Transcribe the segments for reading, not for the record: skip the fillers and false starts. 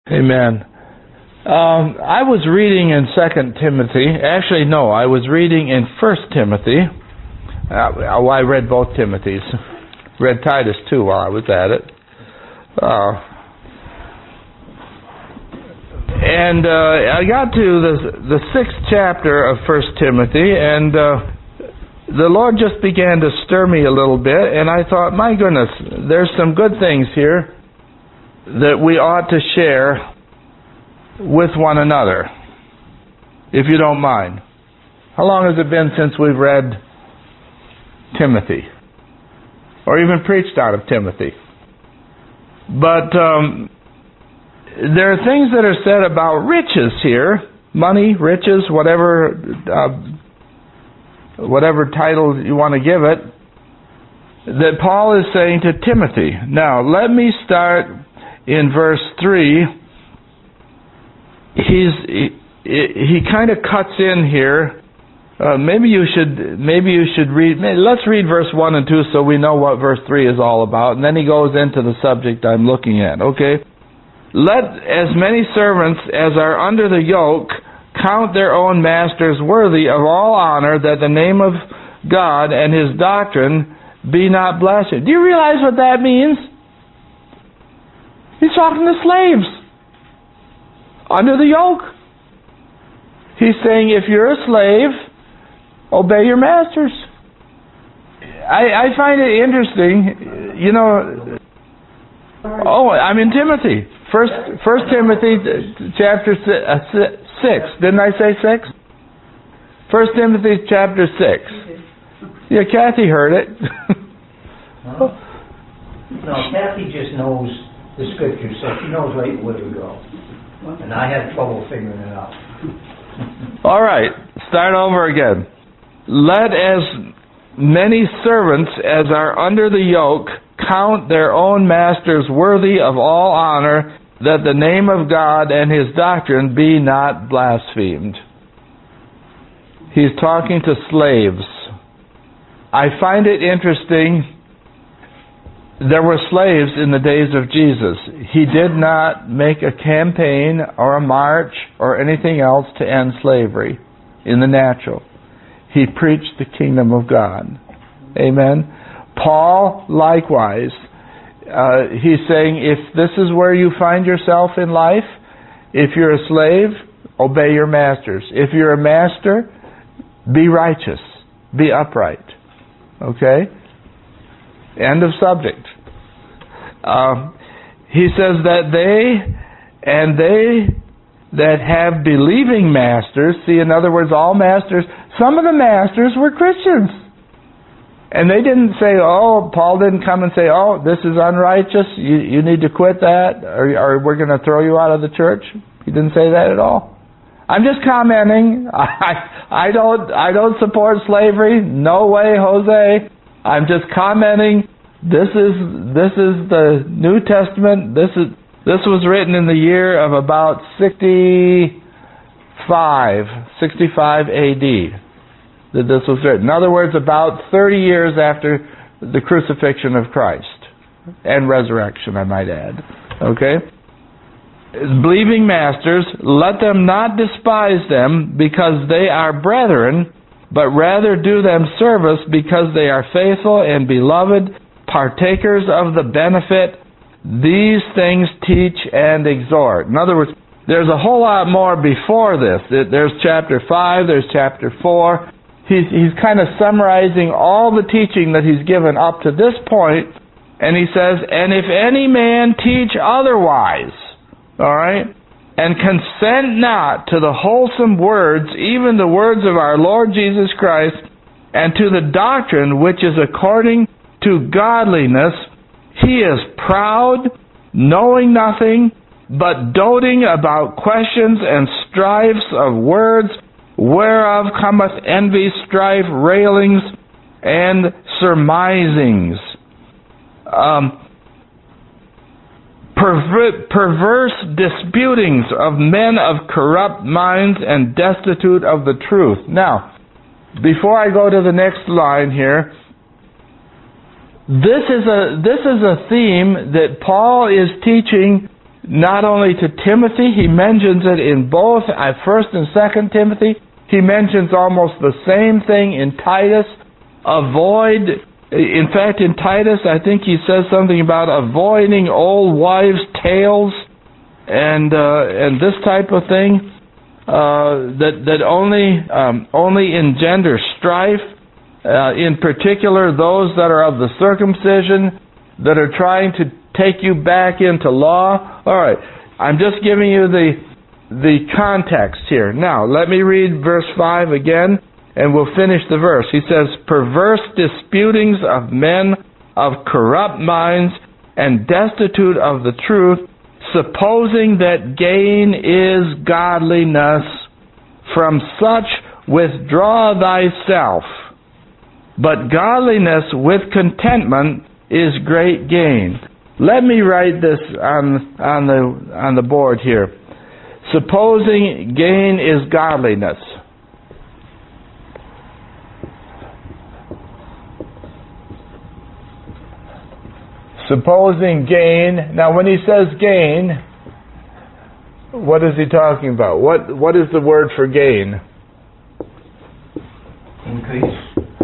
Amen. I was reading in 2 Timothy. Actually, no, I was reading in 1 Timothy. I read both Timothys. Read Titus too while I was at it. And I got to the 6th chapter of 1 Timothy, and the Lord just began to stir me a little bit, and I thought, my goodness, there's some good things here that we ought to share with one another, if you don't mind. How long has it been since we've read Timothy? Or even preached out of Timothy? But there are things that are said about riches here. Money, riches, whatever title you want to give it, that Paul is saying to Timothy. Now, let me start in verse 3. He kind of cuts in here. Maybe you should read. Let's read verse 1 and 2 so we know what verse 3 is all about, and then he goes into the subject I'm looking at. Okay. Let as many servants as are under the yoke count their own masters worthy of all honor, that the name of God and His doctrine be not blasphemed. Do you realize what that means? He's talking to slaves under the yoke. He's saying, if you're a slave, obey your masters. I find it interesting, you know. Oh, I'm in Timothy. First Timothy chapter 6. Didn't I say 6? 1 Timothy chapter 6. Yeah, Kathy heard it. No, Kathy just knows the scripture, so she knows right where to go. And I have trouble figuring it out. All right, start over again. Let as many servants as are under the yoke count their own masters worthy of all honor, that the name of God and His doctrine be not blasphemed. He's talking to slaves. I find it interesting. There were slaves in the days of Jesus. He did not make a campaign or a march or anything else to end slavery in the natural. He preached the kingdom of God. Amen. Paul, likewise, he's saying, if this is where you find yourself in life, if you're a slave, obey your masters. If you're a master, be righteous. Be upright. Okay? End of subject. He says that they that have believing masters, see, in other words, all masters, some of the masters were Christians. And they didn't say, Paul didn't come and say, this is unrighteous, you need to quit that, or we're going to throw you out of the church. He didn't say that at all. I'm just commenting. I don't support slavery. No way, Jose. I'm just commenting. This is the New Testament. This was written in the year of about 65 AD. That this was written. In other words, about 30 years after the crucifixion of Christ and resurrection, I might add. Okay? Believing masters, let them not despise them because they are brethren, but rather do them service because they are faithful and beloved, partakers of the benefit. These things teach and exhort. In other words, there's a whole lot more before this. There's chapter 5, there's chapter 4. He's kind of summarizing all the teaching that he's given up to this point, and he says, and if any man teach otherwise, all right, and consent not to the wholesome words, even the words of our Lord Jesus Christ, and to the doctrine which is according to godliness, he is proud, knowing nothing, but doting about questions and strifes of words, whereof cometh envy, strife, railings, and surmisings. Perverse disputings of men of corrupt minds and destitute of the truth. Now, before I go to the next line here, this is a theme that Paul is teaching not only to Timothy, he mentions it in both 1 and 2 Timothy. He mentions almost the same thing in Titus. In fact, in Titus, I think he says something about avoiding old wives' tales and this type of thing that only engender strife. In particular, those that are of the circumcision, that are trying to take you back into law. All right, I'm just giving you the context here. Now, let me read verse 5 again, and we'll finish the verse. He says, perverse disputings of men of corrupt minds and destitute of the truth, supposing that gain is godliness. From such withdraw thyself. But godliness with contentment is great gain. Let me write this on the board here. Supposing gain is godliness. Supposing gain. Now, when he says gain, what is he talking about? What is the word for gain? Increase.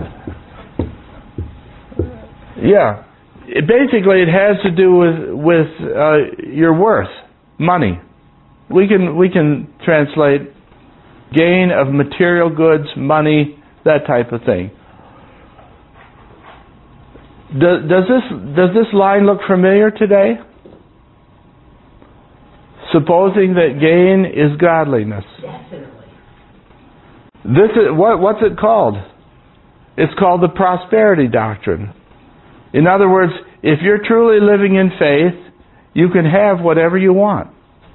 Yeah. Basically, it has to do with your worth, money. We can translate gain of material goods, money, that type of thing. Does this line look familiar today? Supposing that gain is godliness. Definitely. This is what's it called? It's called the prosperity doctrine. In other words, if you're truly living in faith, you can have whatever you want.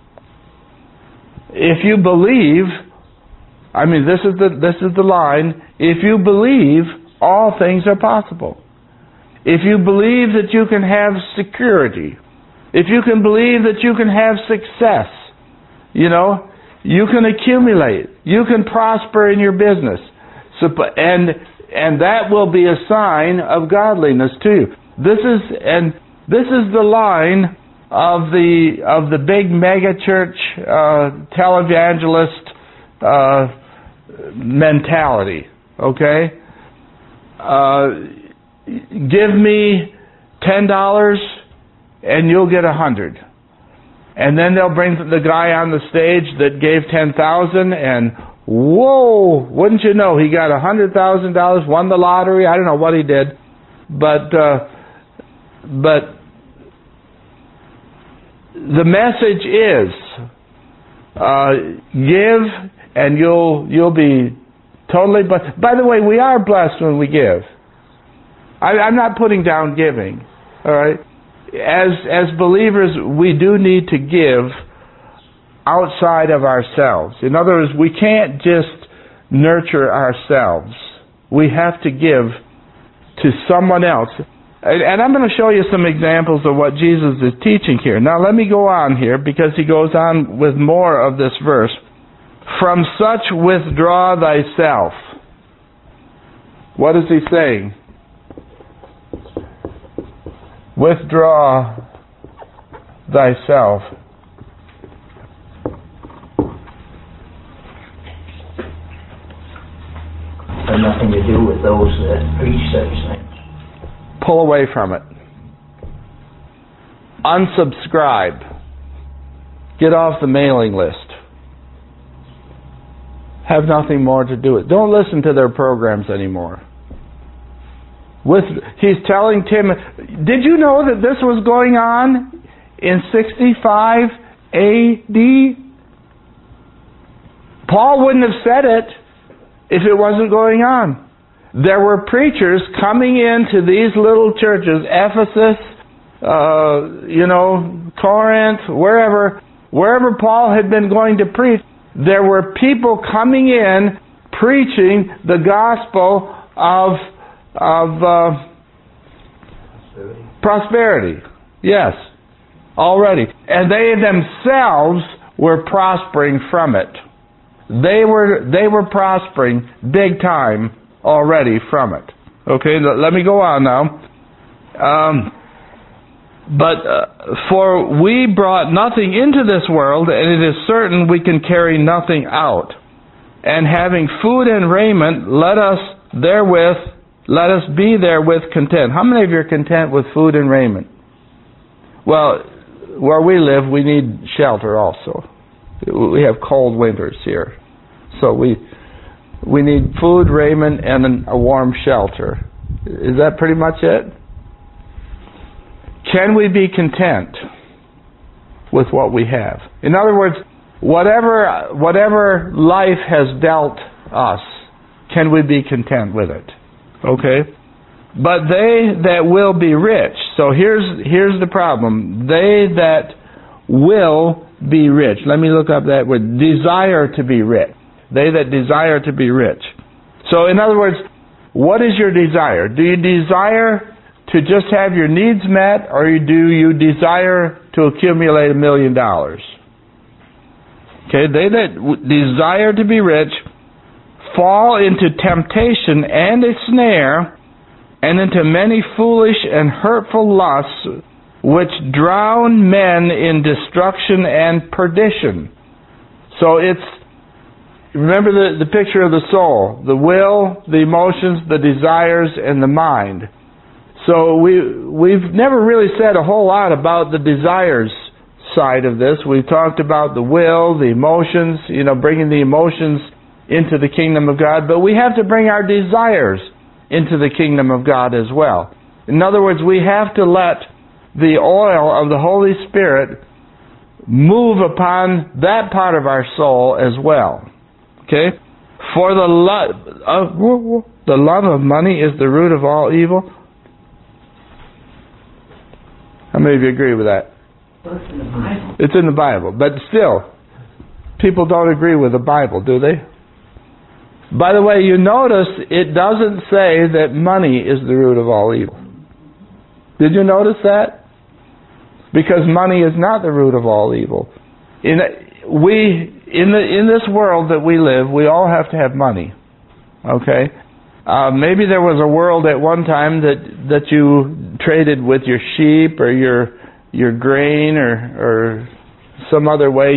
If you believe, this is the line, if you believe, all things are possible. If you believe that you can have security, if you can believe that you can have success, you can accumulate, you can prosper in your business. And that will be a sign of godliness to you. This is the line of the big mega church televangelist mentality. Okay, give me $10 and you'll get 100. And then they'll bring the guy on the stage that gave $10,000 and whoa, wouldn't you know, he got $100,000, won the lottery. I don't know what he did, but the message is give and you'll be totally blessed. By the way, we are blessed when we give. I'm not putting down giving. All right, as believers, we do need to give outside of ourselves. In other words, we can't just nurture ourselves. We have to give to someone else. And I'm going to show you some examples of what Jesus is teaching here. Now let me go on here because he goes on with more of this verse. From such withdraw thyself. What is he saying? Withdraw thyself. And nothing to do with those that preach such things. Pull away from it. Unsubscribe. Get off the mailing list. Have nothing more to do with it. Don't listen to their programs anymore. He's telling Timothy, did you know that this was going on in 65 AD? Paul wouldn't have said it if it wasn't going on. There were preachers coming into these little churches, Ephesus, Corinth, wherever Paul had been going to preach. There were people coming in preaching the gospel of prosperity. Yes, already. And they themselves were prospering from it. They were prospering big time already from it. Okay, let me go on now. But for we brought nothing into this world, and it is certain we can carry nothing out. And having food and raiment, let us be therewith content. How many of you are content with food and raiment? Well, where we live, we need shelter also. We have cold winters here. So we need food, raiment, and a warm shelter. Is that pretty much it? Can we be content with what we have? In other words, whatever life has dealt us, can we be content with it? Okay? But they that will be rich. So here's the problem. They that will be rich. Let me look up that word. Desire to be rich. They that desire to be rich. So in other words, what is your desire? Do you desire to just have your needs met, or do you desire to accumulate $1 million? Okay, they that desire to be rich fall into temptation and a snare, and into many foolish and hurtful lusts, which drown men in destruction and perdition. So remember the picture of the soul, the will, the emotions, the desires, and the mind. So we've never really said a whole lot about the desires side of this. We've talked about the will, the emotions, bringing the emotions into the kingdom of God, but we have to bring our desires into the kingdom of God as well. In other words, we have to let the oil of the Holy Spirit move upon that part of our soul as well. Okay? For the love of money is the root of all evil. How many of you agree with that? It's in the Bible. It's in the Bible. But still, people don't agree with the Bible, do they? By the way, you notice it doesn't say that money is the root of all evil. Did you notice that? Because money is not the root of all evil. In this world that we live, we all have to have money. Okay? Maybe there was a world at one time that you traded with your sheep or your grain or some other way.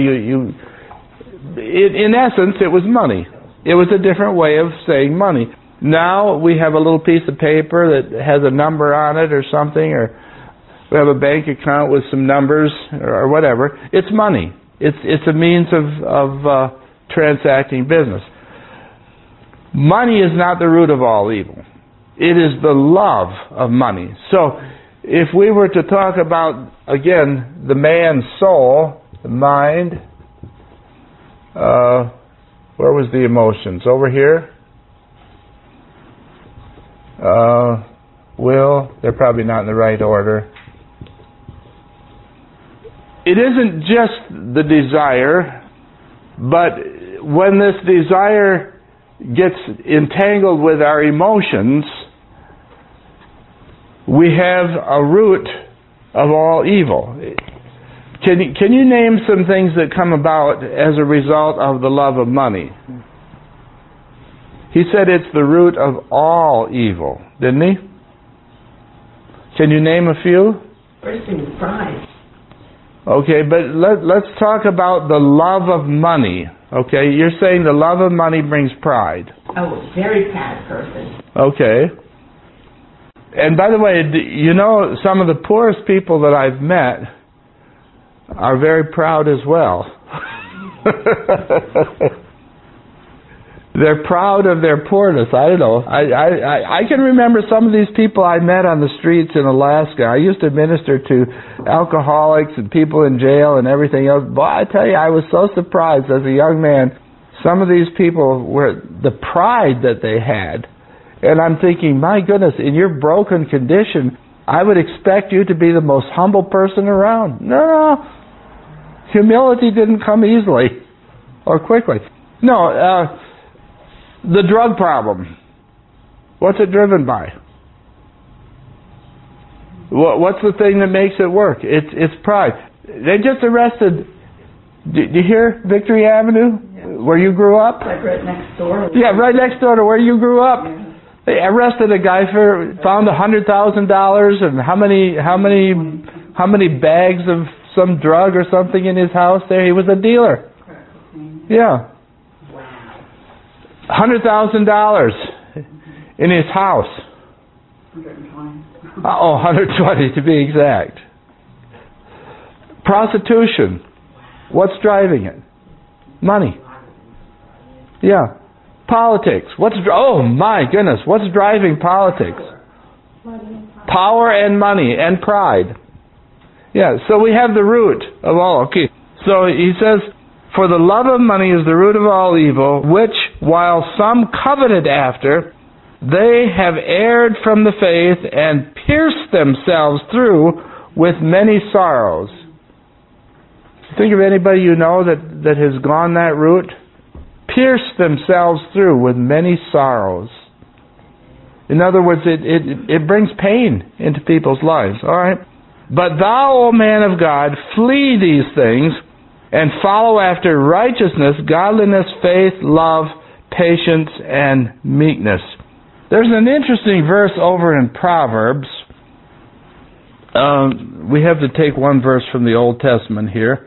In essence, it was money. It was a different way of saying money. Now we have a little piece of paper that has a number on it or something, or we have a bank account with some numbers or whatever. It's money. It's a means of transacting business. Money is not the root of all evil. It is the love of money. So if we were to talk about, again, the man's soul, the mind, where was the emotions? Over here? Will, they're probably not in the right order. It isn't just the desire, but when this desire gets entangled with our emotions, we have a root of all evil. Can you name some things that come about as a result of the love of money? He said it's the root of all evil, didn't he? Can you name a few? First thing is pride. Okay, but let's talk about the love of money. Okay, you're saying the love of money brings pride. Oh, a very bad person. Okay. And by the way, some of the poorest people that I've met are very proud as well. They're proud of their poorness. I don't know. I can remember some of these people I met on the streets in Alaska. I used to minister to alcoholics and people in jail and everything else. Boy, I tell you, I was so surprised as a young man. Some of these people were the pride that they had. And I'm thinking, my goodness, in your broken condition, I would expect you to be the most humble person around. No. Humility didn't come easily or quickly. No, the drug problem. What's it driven by? What's the thing that makes it work? It's pride. They just arrested. Did you hear Victory Avenue, where you grew up? Like right next door. Yeah, right next door to where you grew up. Yeah. They arrested a guy found $100,000 and how many how many bags of some drug or something in his house there? He was a dealer. Yeah. $100,000 in his house. 120 to be exact. Prostitution. What's driving it? Money. Yeah. Politics. Oh my goodness. What's driving politics? Power and money and pride. Yeah. So we have the root of all. Okay. So he says, for the love of money is the root of all evil, which while some coveted after, they have erred from the faith and pierced themselves through with many sorrows. Think of anybody you know that has gone that route? Pierced themselves through with many sorrows. In other words, it brings pain into people's lives. All right? But thou, O man of God, flee these things and follow after righteousness, godliness, faith, love, patience, and meekness. There's an interesting verse over in Proverbs. We have to take one verse from the Old Testament here.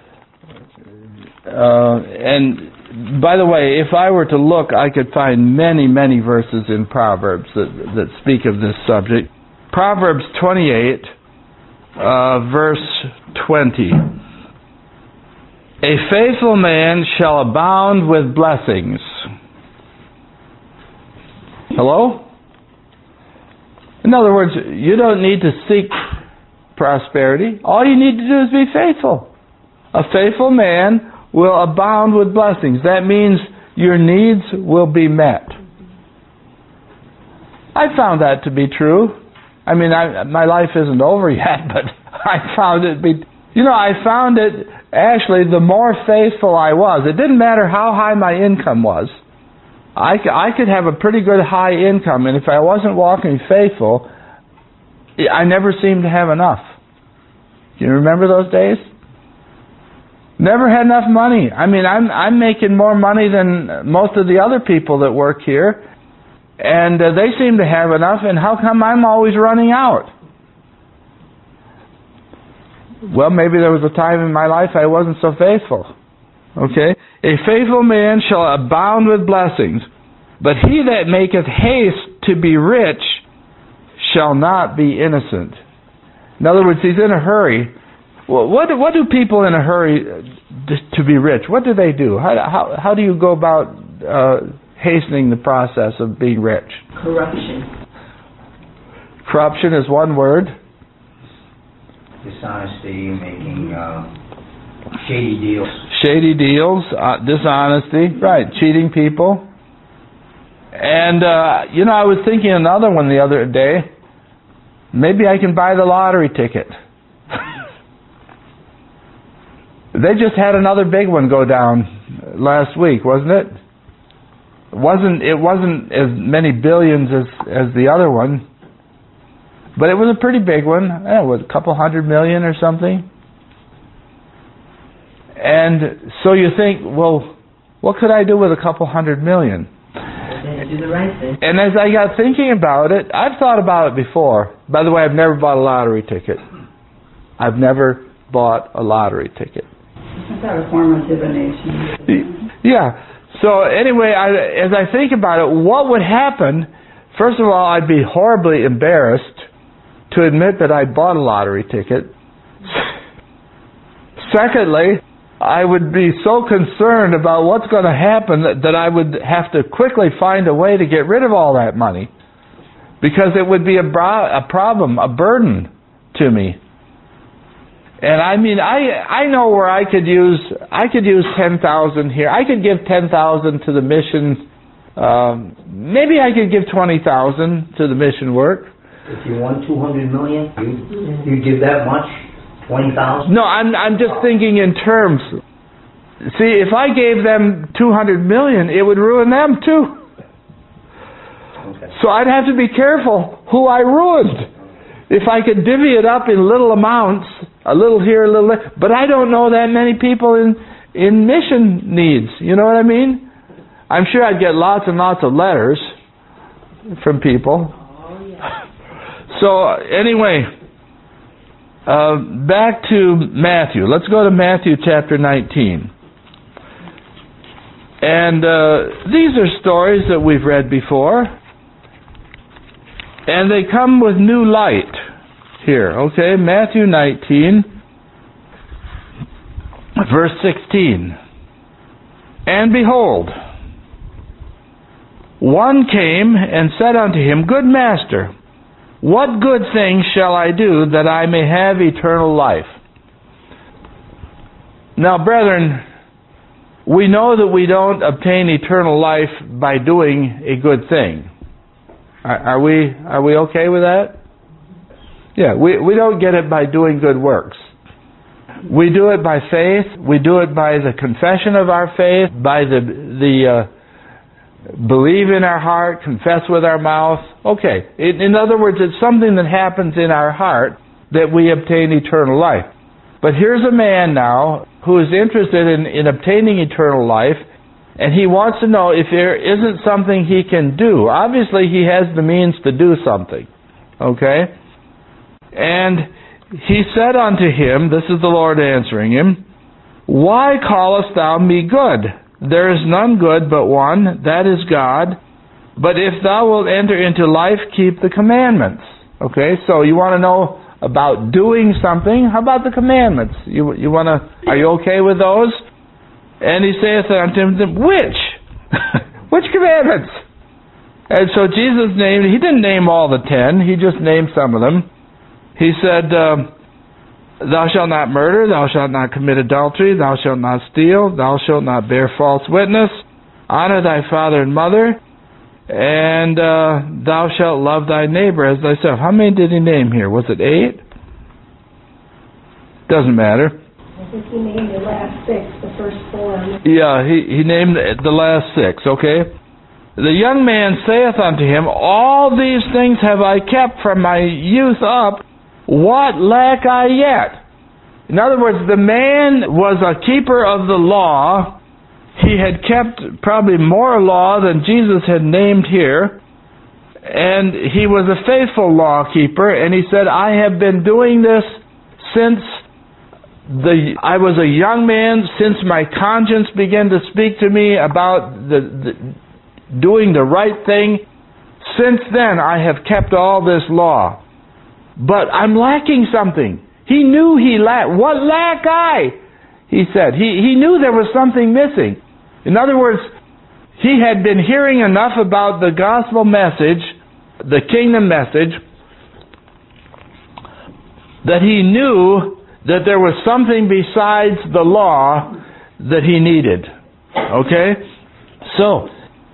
And by the way, if I were to look, I could find many, many verses in Proverbs that speak of this subject. Proverbs 28, verse 20. A faithful man shall abound with blessings. Hello? In other words, you don't need to seek prosperity. All you need to do is be faithful. A faithful man will abound with blessings. That means your needs will be met. I found that to be true. I mean, my life isn't over yet, but I found it I found it actually the more faithful I was. It didn't matter how high my income was. I could have a pretty good high income, and if I wasn't walking faithful, I never seemed to have enough. Do you remember those days? Never had enough money. I mean, I'm making more money than most of the other people that work here, and they seem to have enough, and how come I'm always running out? Well, maybe there was a time in my life I wasn't so faithful. Okay? A faithful man shall abound with blessings, but he that maketh haste to be rich shall not be innocent. In other words, he's in a hurry. Well, what do people in a hurry to be rich? What do they do? How do you go about hastening the process of being rich? Corruption. Corruption is one word. Dishonesty, making shady deals. Shady deals, dishonesty, right, cheating people. And, I was thinking another one the other day. Maybe I can buy the lottery ticket. They just had another big one go down last week, wasn't it? It wasn't as many billions as the other one, but it was a pretty big one. It was a couple $100 million or something. And so you think, well, what could I do with a couple $100 million? Do the right thing. And as I got thinking about it, I've thought about it before. By the way, I've never bought a lottery ticket. I've never bought a lottery ticket. Isn't that a form of divination? Yeah. So anyway, as I think about it, what would happen? First of all, I'd be horribly embarrassed to admit that I bought a lottery ticket. Secondly, I would be so concerned about what's going to happen that I would have to quickly find a way to get rid of all that money, because it would be a problem, a burden to me. And I mean, I know where I could use 10,000 here. I could give 10,000 to the mission. Maybe I could give 20,000 to the mission work. If you won $200 million, you give that much? 20,000? No, I'm just thinking in terms. See, if I gave them 200 million, it would ruin them too. Okay. So I'd have to be careful who I ruined. If I could divvy it up in little amounts, a little here, a little there, but I don't know that many people in mission needs. You know what I mean? I'm sure I'd get lots and lots of letters from people. Oh, yeah. So anyway, Back to Matthew. Let's go to Matthew chapter 19. And these are stories that we've read before. And they come with new light here. Okay, Matthew 19, verse 16. And behold, one came and said unto him, Good master, what good thing shall I do that I may have eternal life? Now, brethren, we know that we don't obtain eternal life by doing a good thing. Are we okay with that? Yeah, we don't get it by doing good works. We do it by faith. We do it by the confession of our faith, by the believe in our heart, confess with our mouth. Okay. In other words, it's something that happens in our heart that we obtain eternal life. But here's a man now who is interested in obtaining eternal life, and he wants to know if there isn't something he can do. Obviously, he has the means to do something. Okay? And he said unto him, this is the Lord answering him, Why callest thou me good? There is none good but one, that is God. But if thou wilt enter into life, keep the commandments. Okay, so you want to know about doing something? How about the commandments? Are you okay with those? And he saith unto him, Which? Which commandments? And so Jesus he didn't name all the 10, he just named some of them. He said, Thou shalt not murder, thou shalt not commit adultery, thou shalt not steal, thou shalt not bear false witness, honor thy father and mother, and thou shalt love thy neighbor as thyself. How many did he name here? Was it 8? Doesn't matter. I think he named the last 6, the first 4. Yeah, he named the last 6, okay? The young man saith unto him, All these things have I kept from my youth up. What lack I yet? In other words, the man was a keeper of the law. He had kept probably more law than Jesus had named here. And he was a faithful law keeper. And he said, I have been doing this since I was a young man, since my conscience began to speak to me about doing the right thing. Since then, I have kept all this law. But I'm lacking something. He knew he lacked. What lack I? He said. He knew there was something missing. In other words, he had been hearing enough about the gospel message, the kingdom message, that he knew that there was something besides the law that he needed. Okay? So,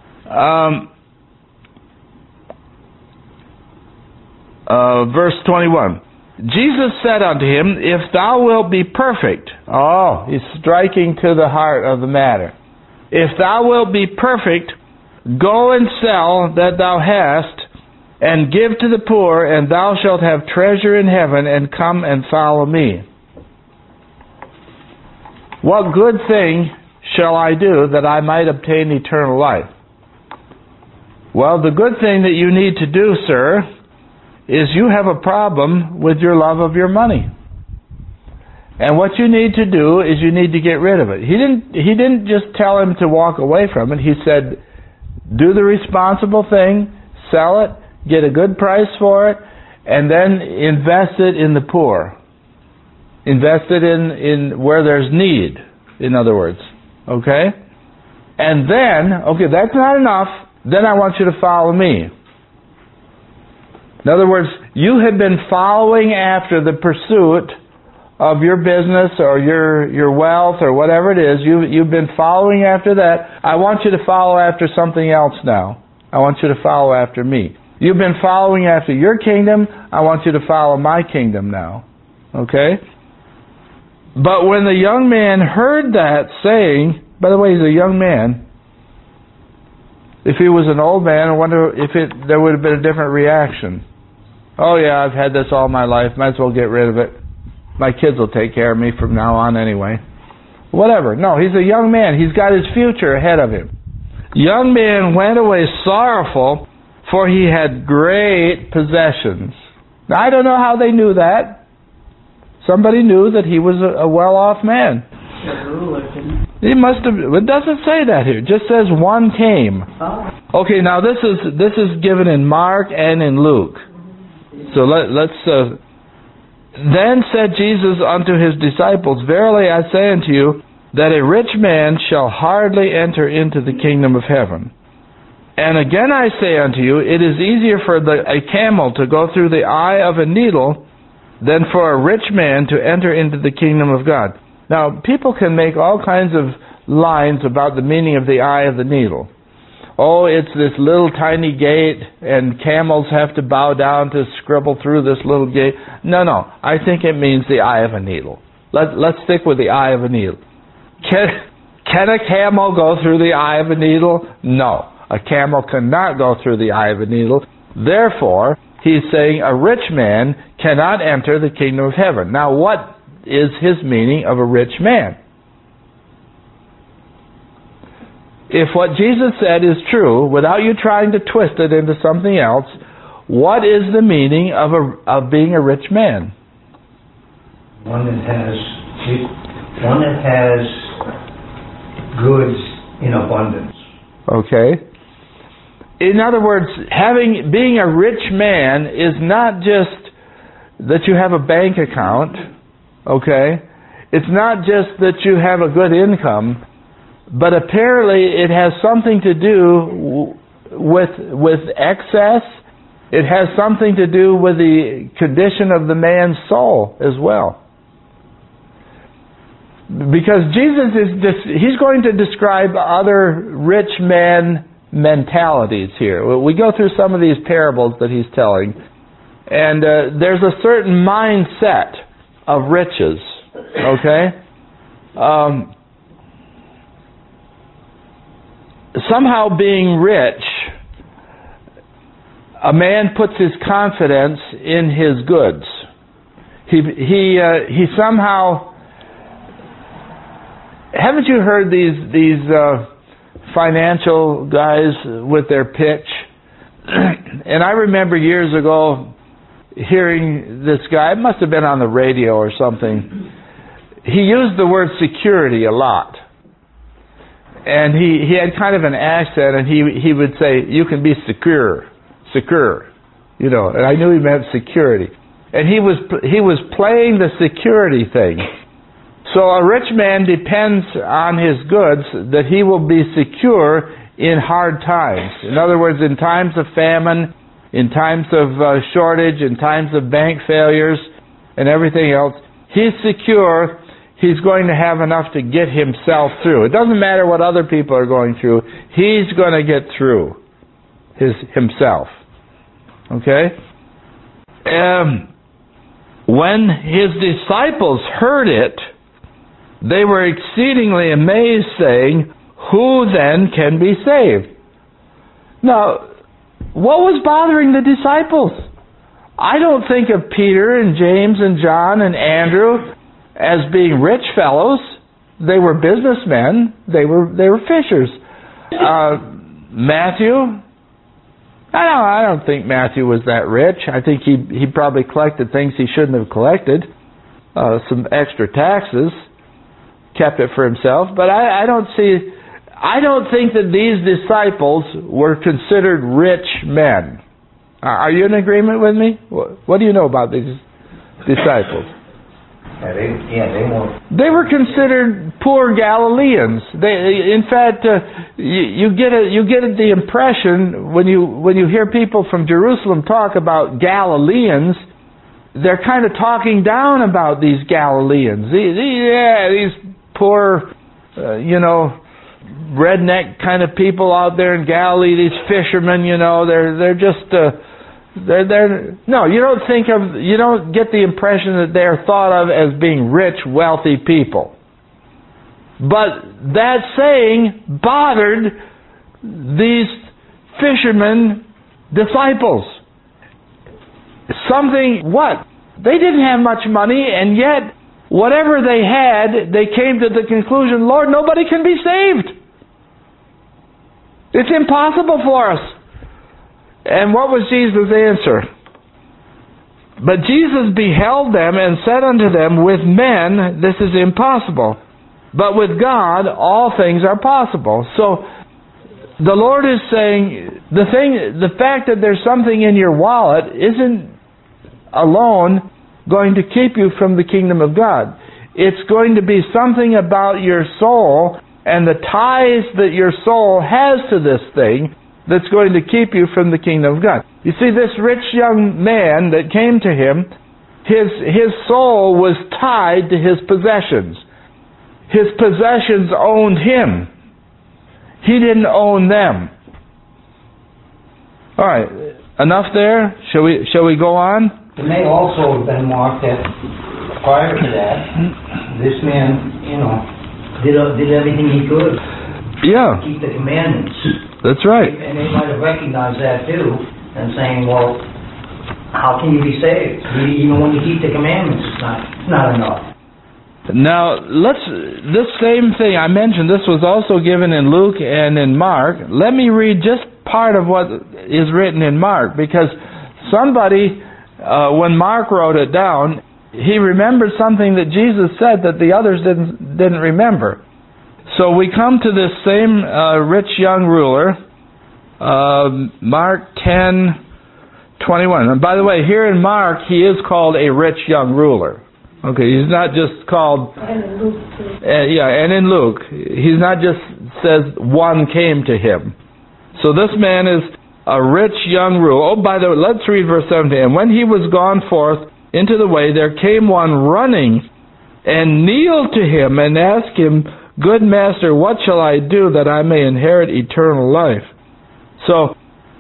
verse 21. Jesus said unto him, If thou wilt be perfect. Oh, he's striking to the heart of the matter. If thou wilt be perfect, go and sell that thou hast, and give to the poor, and thou shalt have treasure in heaven, and come and follow me. What good thing shall I do that I might obtain eternal life? Well, the good thing that you need to do, sir, is you have a problem with your love of your money. And what you need to do is you need to get rid of it. He didn't just tell him to walk away from it. He said, do the responsible thing, sell it, get a good price for it, and then invest it in the poor. Invest it in where there's need, in other words. Okay? And then, okay, that's not enough. Then I want you to follow me. In other words, you have been following after the pursuit of your business or your wealth or whatever it is. You've been following after that. I want you to follow after something else now. I want you to follow after me. You've been following after your kingdom. I want you to follow my kingdom now. Okay? But when the young man heard that saying, by the way, he's a young man. If he was an old man, I wonder if there would have been a different reaction. Oh yeah, I've had this all my life. Might as well get rid of it. My kids will take care of me from now on anyway. Whatever. No, he's a young man. He's got his future ahead of him. Young man went away sorrowful, for he had great possessions. Now, I don't know how they knew that. Somebody knew that he was a well-off man. The ruler didn't. He must have. It doesn't say that here. It just says one came. Oh. Okay, now this is given in Mark and in Luke. So let's. Then said Jesus unto his disciples, Verily I say unto you, that a rich man shall hardly enter into the kingdom of heaven. And again I say unto you, it is easier for a camel to go through the eye of a needle than for a rich man to enter into the kingdom of God. Now, people can make all kinds of lines about the meaning of the eye of the needle. Oh, it's this little tiny gate, and camels have to bow down to scribble through this little gate. No, I think it means the eye of a needle. Let's stick with the eye of a needle. Can a camel go through the eye of a needle? No. A camel cannot go through the eye of a needle. Therefore, he's saying a rich man cannot enter the kingdom of heaven. Now, what is his meaning of a rich man? If what Jesus said is true, without you trying to twist it into something else, what is the meaning of being a rich man? One that has goods in abundance. Okay. In other words, being a rich man is not just that you have a bank account, okay? It's not just that you have a good income, but apparently it has something to do with excess. It has something to do with the condition of the man's soul as well. Because Jesus he's going to describe other rich man mentalities here. We go through some of these parables that he's telling, and there's a certain mindset of riches, okay? Somehow being rich, a man puts his confidence in his goods. He somehow... Haven't you heard these financial guys with their pitch? And I remember years ago hearing this guy, it must have been on the radio or something. He used the word security a lot. And he had kind of an accent, and he would say, you can be secure, you know. And I knew he meant security. And he was playing the security thing. So a rich man depends on his goods that he will be secure in hard times. In other words, in times of famine, in times of shortage, in times of bank failures, and everything else, he's secure. He's going to have enough to get himself through. It doesn't matter what other people are going through. He's going to get through himself. Okay? When his disciples heard it, they were exceedingly amazed, saying, who then can be saved? Now, what was bothering the disciples? I don't think of Peter and James and John and Andrew as being rich fellows. They were businessmen. They were fishers. Matthew, I don't think Matthew was that rich. I think he probably collected things he shouldn't have collected. Some extra taxes. Kept it for himself. But I don't think that these disciples were considered rich men. Are you in agreement with me? What do you know about these disciples? They were considered poor Galileans. In fact, you get the impression when you hear people from Jerusalem talk about Galileans, they're kind of talking down about these Galileans. These poor, redneck kind of people out there in Galilee. These fishermen, they're just. No, you don't get the impression that they're thought of as being rich, wealthy people. But that saying bothered these fishermen disciples. They didn't have much money, and yet whatever they had, they came to the conclusion, Lord, nobody can be saved. It's impossible for us. And what was Jesus' answer? But Jesus beheld them and said unto them, with men this is impossible, but with God all things are possible. So the Lord is saying, the fact that there's something in your wallet isn't alone going to keep you from the kingdom of God. It's going to be something about your soul and the ties that your soul has to this thing that's going to keep you from the kingdom of God. You see, this rich young man that came to him, his soul was tied to his possessions. His possessions owned him. He didn't own them. All right, enough there. Shall we go on? It may also have been marked that prior to that, this man, did everything he could. Yeah. Keep the commandments. That's right. And they might have recognized that too, and saying, well, how can you be saved? Even when you keep the commandments, it's not enough. Now, this same thing I mentioned, this was also given in Luke and in Mark. Let me read just part of what is written in Mark, because somebody, when Mark wrote it down, he remembered something that Jesus said that the others didn't remember. So we come to this same rich young ruler, Mark 10:21. And by the way, here in Mark, he is called a rich young ruler. Okay, he's not just called... And in Luke too. And in Luke, he's not just says one came to him. So this man is a rich young ruler. Oh, by the way, let's read verse 17. And when he was gone forth into the way, there came one running and kneeled to him and asked him, Good master, what shall I do that I may inherit eternal life? So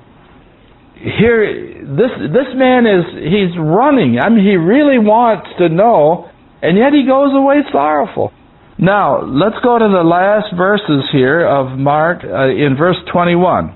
here, this man he's running. I mean, he really wants to know, and yet he goes away sorrowful. Now, let's go to the last verses here of Mark in verse 21.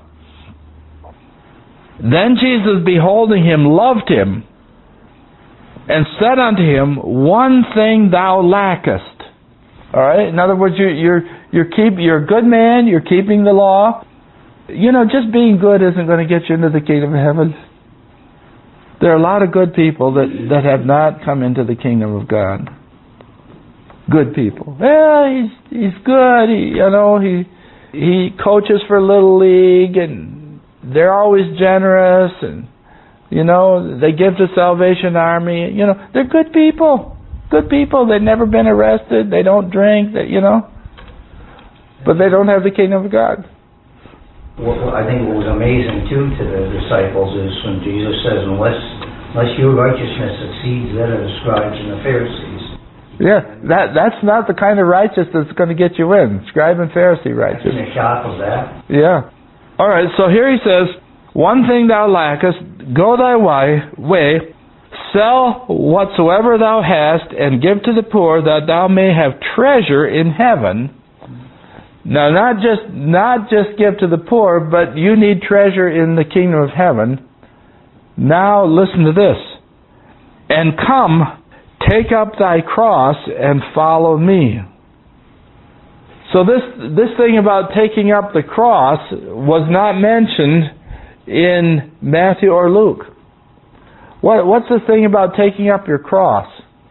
Then Jesus, beholding him, loved him, and said unto him, One thing thou lackest. All right. In other words, you're a good man. You're keeping the law. Just being good isn't going to get you into the kingdom of heaven. There are a lot of good people that have not come into the kingdom of God. Good people. Well, he's good. He coaches for Little League, and they're always generous, and they give to Salvation Army. They're good people. Good people. They've never been arrested. They don't drink. But they don't have the kingdom of God. Well, I think what was amazing too to the disciples is when Jesus says, unless your righteousness exceeds that of the scribes and the Pharisees. Yeah, that's not the kind of righteousness that's going to get you in. Scribe and Pharisee righteousness. In the shock of that. Yeah. All right, so here he says, One thing thou lackest, go thy way, sell whatsoever thou hast, and give to the poor, that thou may have treasure in heaven. Now, not just give to the poor, but you need treasure in the kingdom of heaven. Now, listen to this. And come, take up thy cross, and follow me. So this thing about taking up the cross was not mentioned in Matthew or Luke. What's the thing about taking up your cross?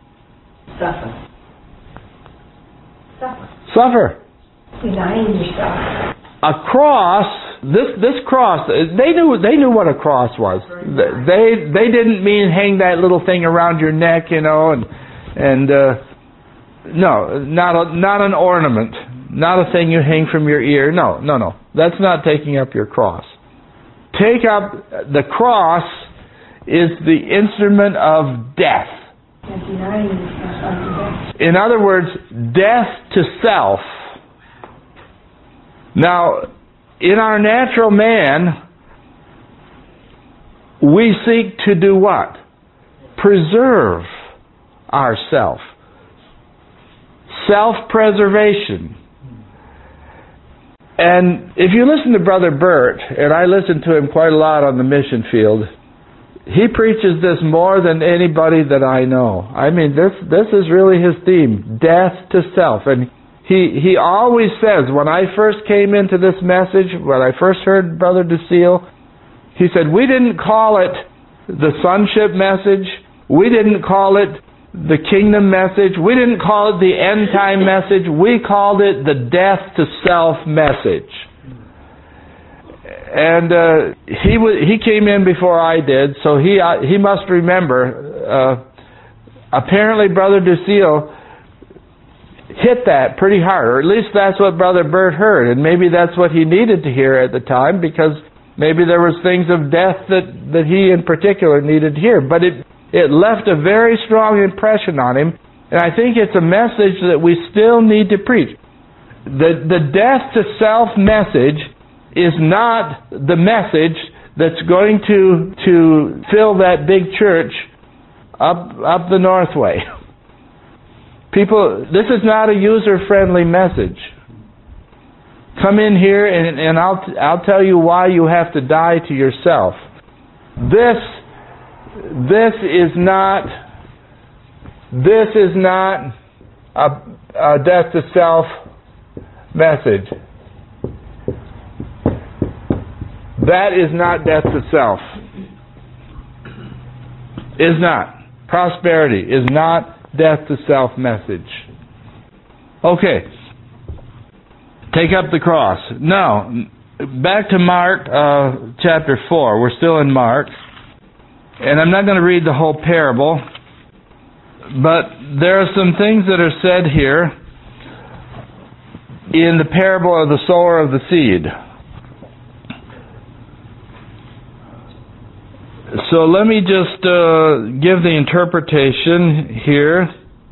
Suffer. Denying yourself. A cross. This cross. They knew what a cross was. They didn't mean hang that little thing around your neck, no, not an ornament, not a thing you hang from your ear. No. That's not taking up your cross. Take up the cross is the instrument of death. And denying yourself unto death. In other words, death to self. Now, in our natural man, we seek to do what? Preserve ourself. Self-preservation. And if you listen to Brother Bert, and I listen to him quite a lot on the mission field, he preaches this more than anybody that I know. I mean, this is really his theme, death to self. And he always says, when I first came into this message, when I first heard Brother DeSeal, he said, we didn't call it the sonship message, We didn't call it the kingdom message. We didn't call it the end time message. We called it the death to self message. And he came in before I did, so he must remember. Apparently, Brother Ducille hit that pretty hard, or at least that's what Brother Bert heard, and maybe that's what he needed to hear at the time, because maybe there was things of death that he in particular needed to hear. But it left a very strong impression on him, and I think it's a message that we still need to preach. The death to self message is not the message that's going to fill that big church up the north way. People, this is not a user-friendly message. Come in here and I'll tell you why you have to die to yourself. This is not a death to self message. That is not death to self. Is not. Prosperity is not death to self message. Okay. Take up the cross. Now, back to Mark chapter 4. We're still in Mark. And I'm not going to read the whole parable, but there are some things that are said here in the parable of the sower of the seed. So let me just give the interpretation here.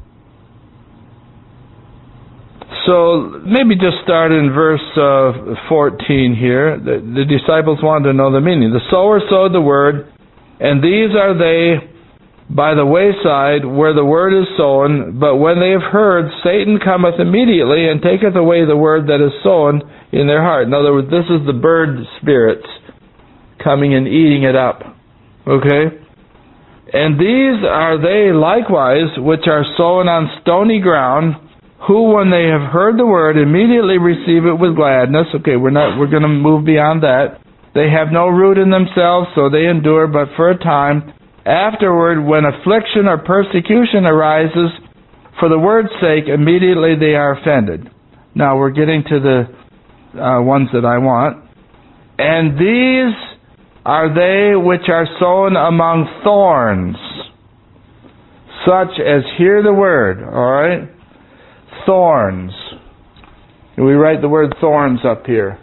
So maybe just start in verse 14 here. The disciples wanted to know the meaning. The sower sowed the word, and these are they by the wayside where the word is sown. But when they have heard, Satan cometh immediately and taketh away the word that is sown in their heart. In other words, this is the bird spirits coming and eating it up. Okay? And these are they likewise which are sown on stony ground, who when they have heard the word immediately receive it with gladness. Okay, we're going to move beyond that. They have no root in themselves, so they endure but for a time. Afterward, when affliction or persecution arises for the word's sake, immediately they are offended. Now we're getting to the ones that I want. And these are they which are sown among thorns, such as hear the word. All right? Thorns. We write the word thorns up here.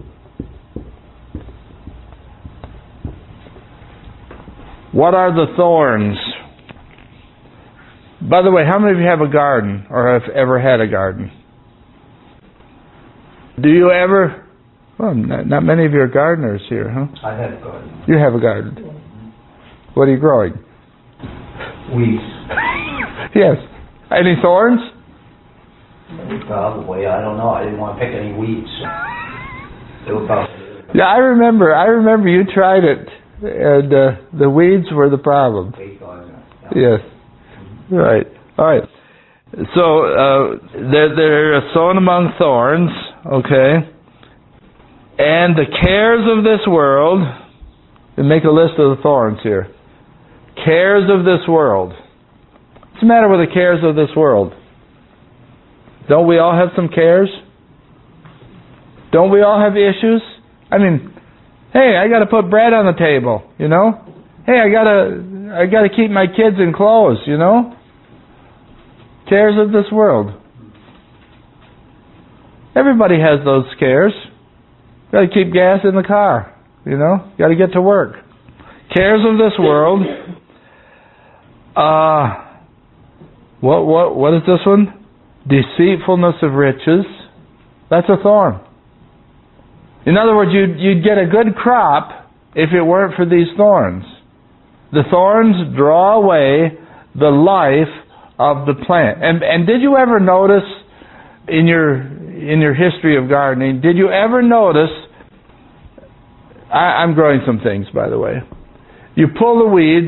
What are the thorns? By the way, how many of you have a garden or have ever had a garden? Do you ever? Well, not many of you are gardeners here, huh? I have a garden. You have a garden. What are you growing? Weeds. Yes. Any thorns? Probably. I don't know. I didn't want to pick any weeds. They were probably. Yeah, I remember you tried it, and the weeds were the problem. Yes. Right. All right. So they're sown among thorns. Okay. And the cares of this world, and make a list of the thorns here. Cares of this world. What's the matter with the cares of this world? Don't we all have some cares? Don't we all have issues? I mean, hey, I got to put bread on the table, you know? Hey, I got to keep my kids in clothes, you know? Cares of this world. Everybody has those cares. Got to keep gas in the car, you know. Got to get to work. Cares of this world. What is this one? Deceitfulness of riches. That's a thorn. In other words, you'd get a good crop if it weren't for these thorns. The thorns draw away the life of the plant. And did you ever notice in your history of gardening, did you ever notice, I'm growing some things, by the way. You pull the weeds,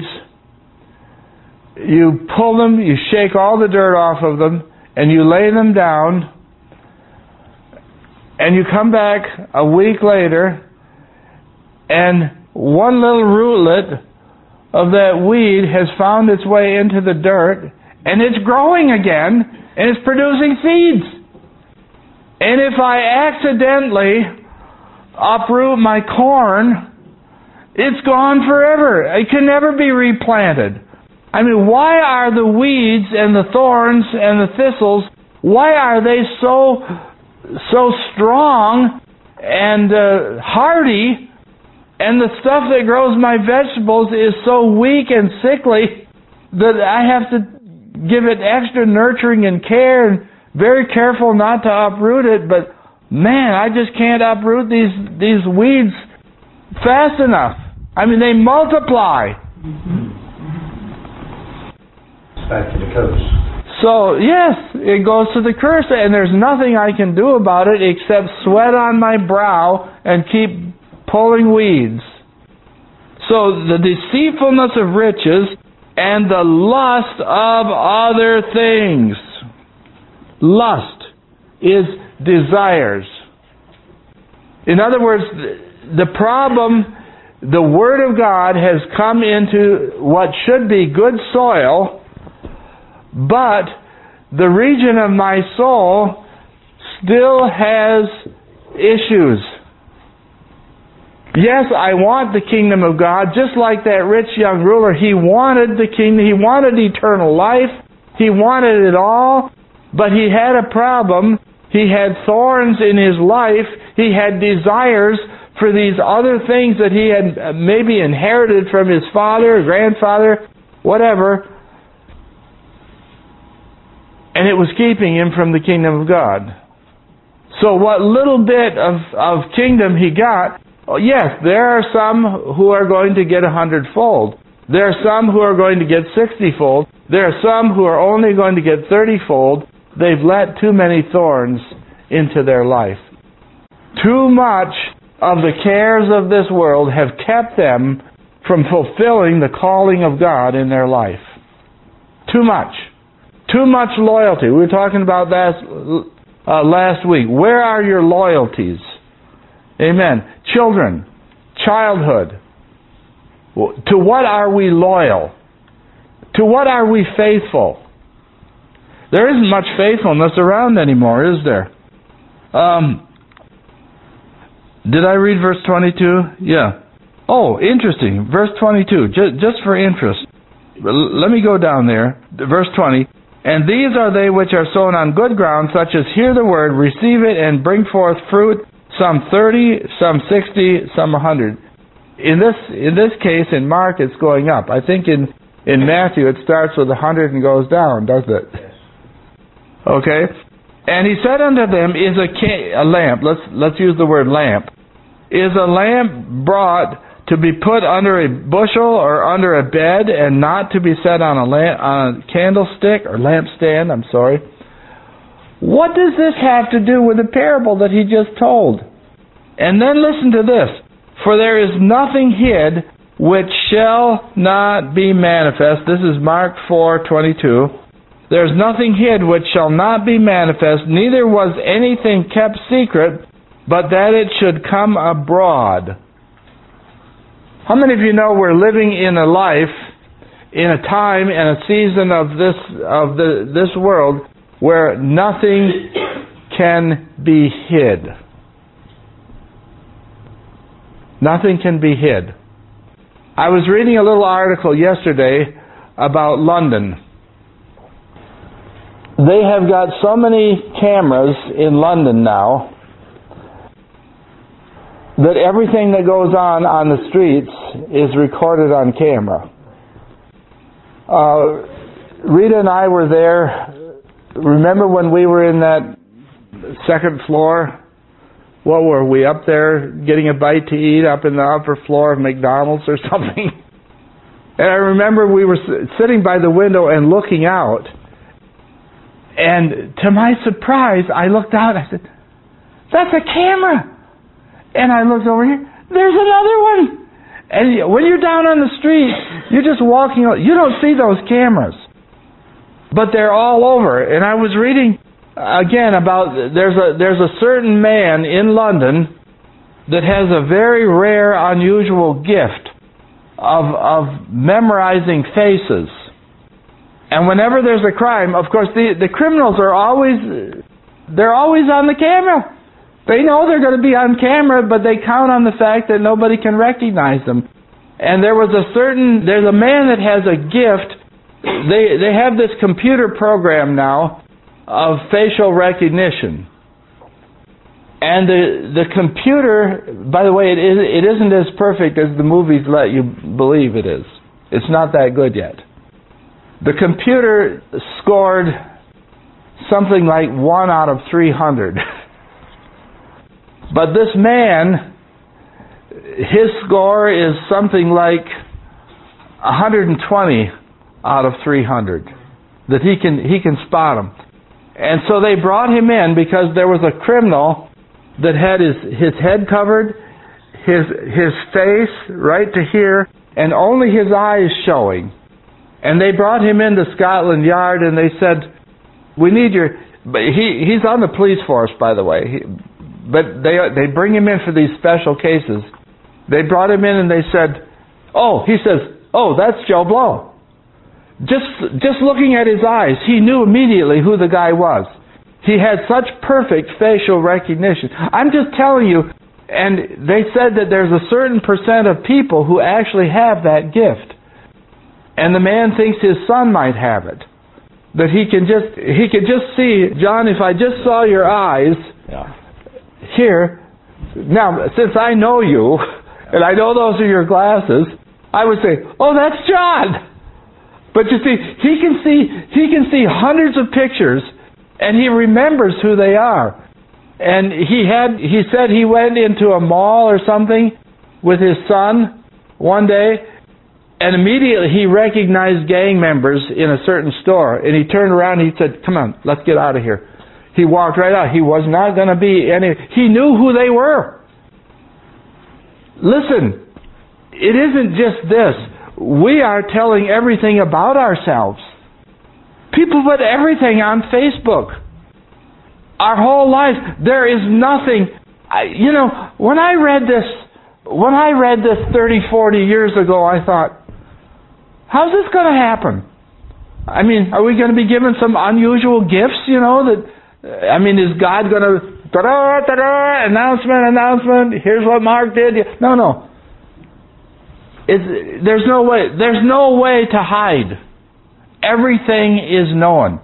you pull them, you shake all the dirt off of them, and you lay them down, and you come back a week later, and one little rootlet of that weed has found its way into the dirt, and it's growing again, and it's producing seeds. And if I accidentally uproot my corn, it's gone forever. It can never be replanted. I mean, why are the weeds and the thorns and the thistles, why are they so strong and hardy, and the stuff that grows my vegetables is so weak and sickly that I have to give it extra nurturing and care and very careful not to uproot it? But man, I just can't uproot these weeds fast enough. I mean, they multiply. It's back to the curse. So, yes, it goes to the curse, and there's nothing I can do about it except sweat on my brow and keep pulling weeds. So, the deceitfulness of riches and the lust of other things. Lust is desires. In other words, the problem, the Word of God has come into what should be good soil, but the region of my soul still has issues. Yes, I want the kingdom of God, just like that rich young ruler. He wanted the kingdom, he wanted eternal life, he wanted it all, but he had a problem. He had thorns in his life, he had desires for these other things that he had maybe inherited from his father, grandfather, whatever, and it was keeping him from the kingdom of God. So what little bit of kingdom he got, yes, there are some who are going to get 100-fold. There are some who are going to get 60-fold. There are some who are only going to get 30-fold. They've let too many thorns into their life. Too much of the cares of this world have kept them from fulfilling the calling of God in their life. Too much. Too much loyalty. We were talking about that last week. Where are your loyalties? Amen. Children, childhood. To what are we loyal? To what are we faithful? There isn't much faithfulness around anymore, is there? Did I read verse 22? Yeah. Oh, interesting. Verse 22, just for interest. Let me go down there. Verse 20. And these are they which are sown on good ground, such as hear the word, receive it, and bring forth fruit, some 30, some 60, some 100. In this case, in Mark, it's going up. I think in Matthew, it starts with 100 and goes down, doesn't it? Yes. Okay? And he said unto them, is a lamp, let's use the word lamp, is a lamp brought to be put under a bushel or under a bed, and not to be set on a candlestick or lampstand? I'm sorry. What does this have to do with the parable that he just told? And then listen to this. For there is nothing hid which shall not be manifest. This is Mark 4:22. There is nothing hid which shall not be manifest, neither was anything kept secret, but that it should come abroad. How many of you know we're living in a life, in a time and a season of this world where nothing can be hid? Nothing can be hid. I was reading a little article yesterday about London. They have got so many cameras in London now that everything that goes on the streets is recorded on camera. Rita and I were there. Remember when we were in that second floor? What were we, up there getting a bite to eat up in the upper floor of McDonald's or something? And I remember we were sitting by the window and looking out. And to my surprise, I looked out and I said, that's a camera. And I looked over here, there's another one. And when you're down on the street, you're just walking, you don't see those cameras. But they're all over. And I was reading again about, there's a certain man in London that has a very rare, unusual gift. of memorizing faces. And whenever there's a crime, of course, the criminals are always on the camera. They know they're going to be on camera, but they count on the fact that nobody can recognize them. And there's a man that has a gift. They have this computer program now of facial recognition. And the computer, by the way, it isn't as perfect as the movies let you believe it is. It's not that good yet. The computer scored something like 1 out of 300. But this man, his score is something like 120 out of 300. That he can spot him. And so they brought him in because there was a criminal that had his head covered, his face right to here, and only his eyes showing. And they brought him into Scotland Yard and they said, "We need your..." But he's on the police force, by the way. But they bring him in for these special cases. They brought him in and they said, he says, "That's Joe Blow." Just looking at his eyes, he knew immediately who the guy was. He had such perfect facial recognition. I'm just telling you, and they said that there's a certain percent of people who actually have that gift. And the man thinks his son might have it. That he could just see, "John, if I just saw your eyes here, now since I know you, and I know those are your glasses, I would say, that's John." But you see, he can see hundreds of pictures, and he remembers who they are. And he said he went into a mall or something with his son one day, and immediately he recognized gang members in a certain store, and he turned around and he said, "Come on, let's get out of here." He walked right out. He was not going to be he knew who they were. Listen, it isn't just this. We are telling everything about ourselves. People put everything on Facebook. Our whole lives. There is nothing. When I read this 30, 40 years ago, I thought, how's this going to happen? I mean, are we going to be given some unusual gifts, is God going to announcement, here's what Mark did? No. There's no way to hide. Everything is known.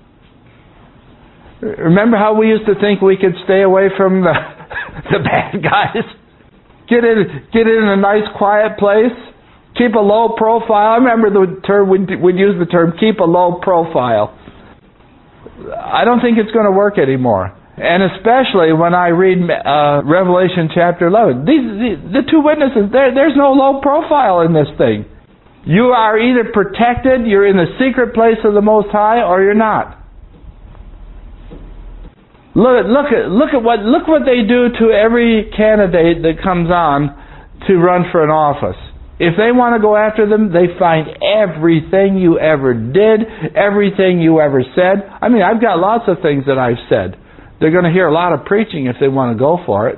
Remember how we used to think we could stay away from the bad guys? Get in a nice quiet place. Keep a low profile. I remember the term we'd use the term keep a low profile. I don't think it's going to work anymore. And especially when I read Revelation chapter 11. The two witnesses, there's no low profile in this thing. You are either protected, you're in the secret place of the Most High, or you're not. Look what they do to every candidate that comes on to run for an office. If they want to go after them, they find everything you ever did, everything you ever said. I've got lots of things that I've said. They're going to hear a lot of preaching if they want to go for it.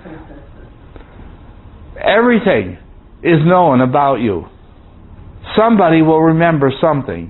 Everything is known about you. Somebody will remember something.